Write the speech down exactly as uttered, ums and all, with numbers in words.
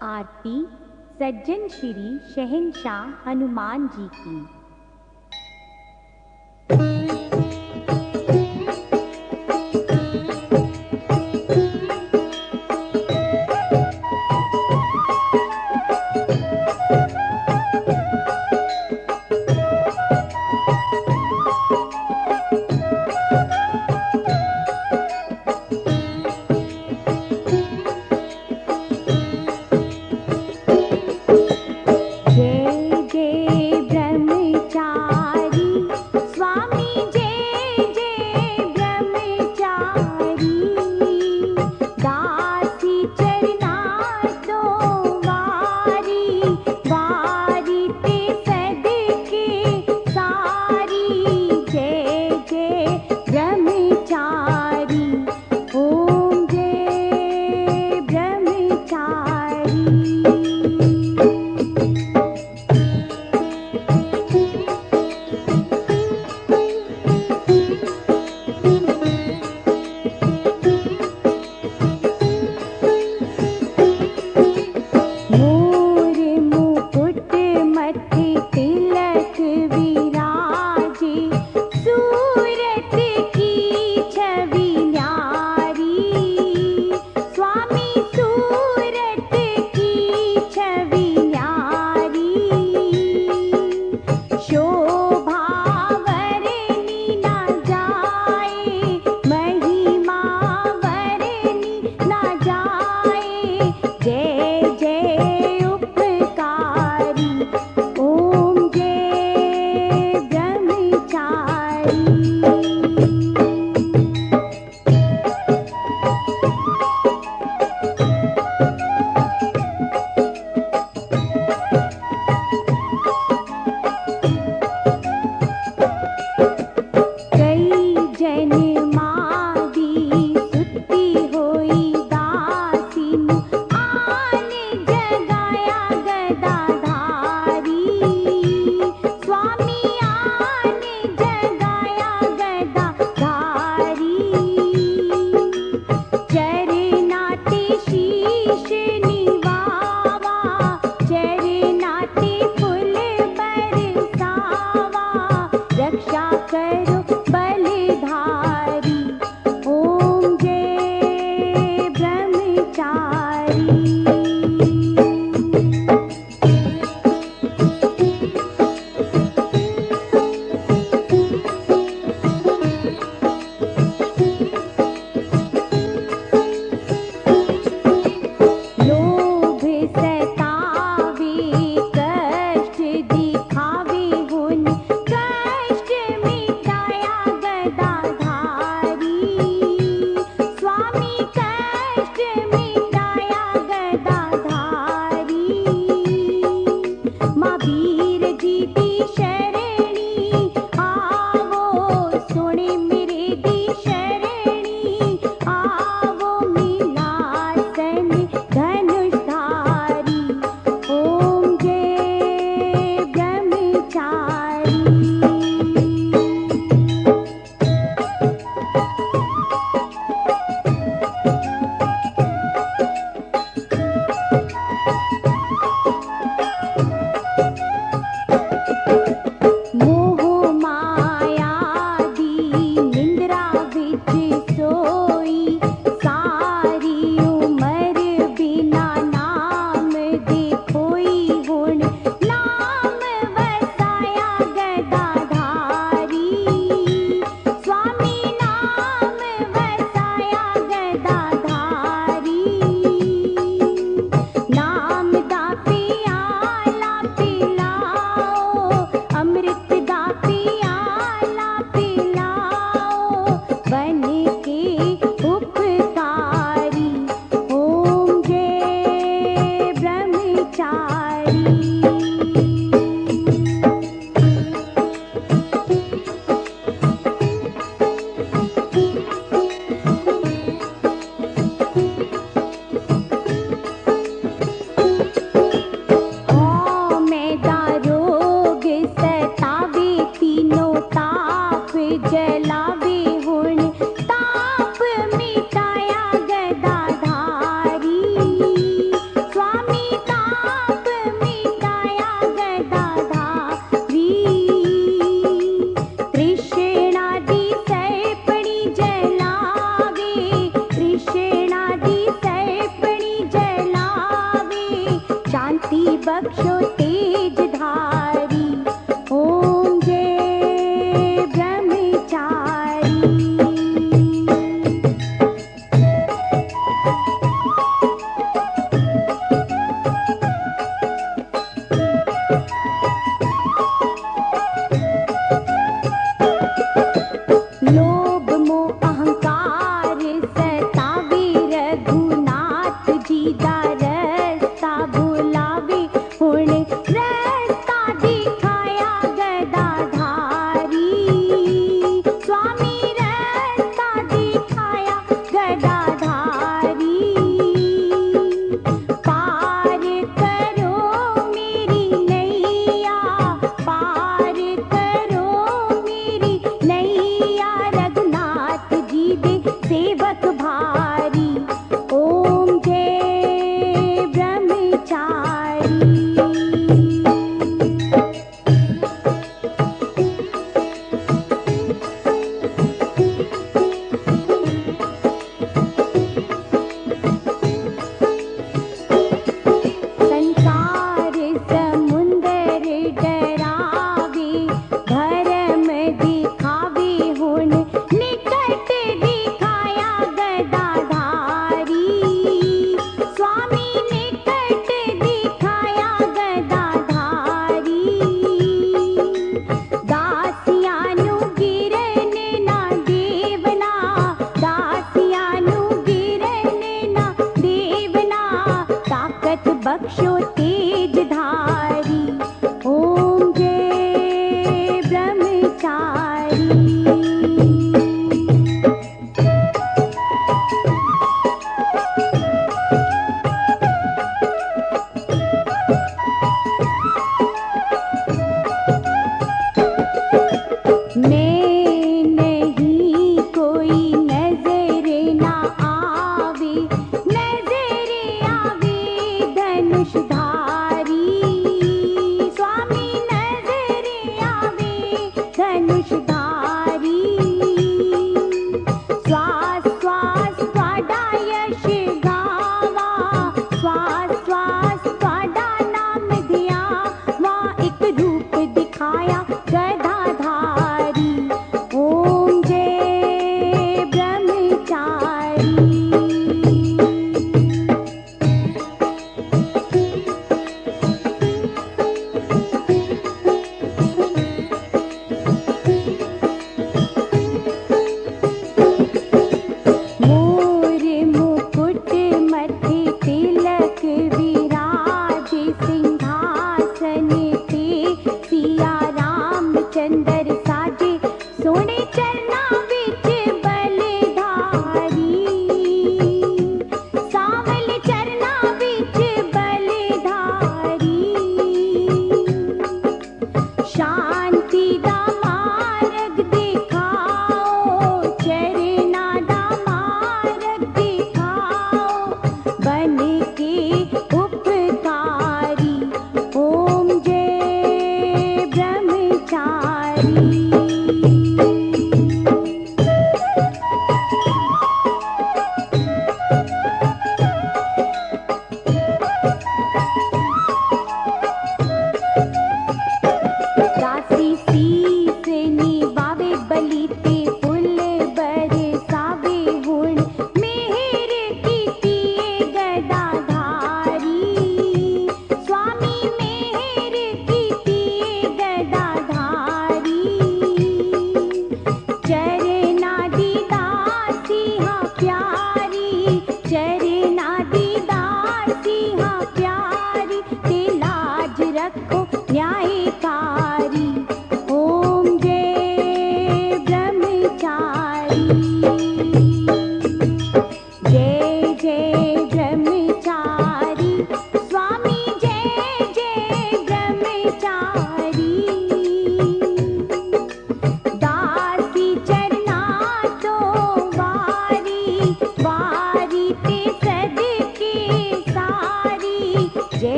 आरती सज्जन श्री शहंशाह हनुमान जी की। लो बख्शो तेज धारी। ओम जय ब्रह्मचारी। लोभ मोह अहंकार सतावे रघुनाथ जी दा रस्ता भुलावे। हुण रस्ता दिखाया गदाधारी। स्वामी रस्ता दिखाया गदाधारी। पार करो मेरी नैया, पार करो मेरी नैया, रघुनाथ जी दे सेवक भारी। ओम जय ब्रह्मचारी। संसार समुंदर डरावे, धर्म दिखावे। हुण निकट दिखाया गदाधारी। स्वामी निकट दिखाया गदाधारी। दासियानु गिरन ना देवना, दासियानु गिरन ना देवना। ताकत बख्शो तेज धारी। ओम जय ब्रह्मचारी। मैं नहीं कोई नजर ना आवे, नजर आवे धनुषधारी। स्वामी नजर आवे धनुषधारी। श्वास श्वास त्वाडा यश गावा, श्वास श्वास त्वाडा नाम ध्यावा। एक रूप दिखाया गदाधारी। ओम जय ब्रह्मचारी। मोर मुकुट मथे तिलक विराजे, सिंहासन ते सिया रामचंद्र साजे। सोने चरना विच बलधारी, सावल चरना विच बलधारी। शांति दा मार्ग दिखाओ, चरना दा मार्ग दिखाओ। बन के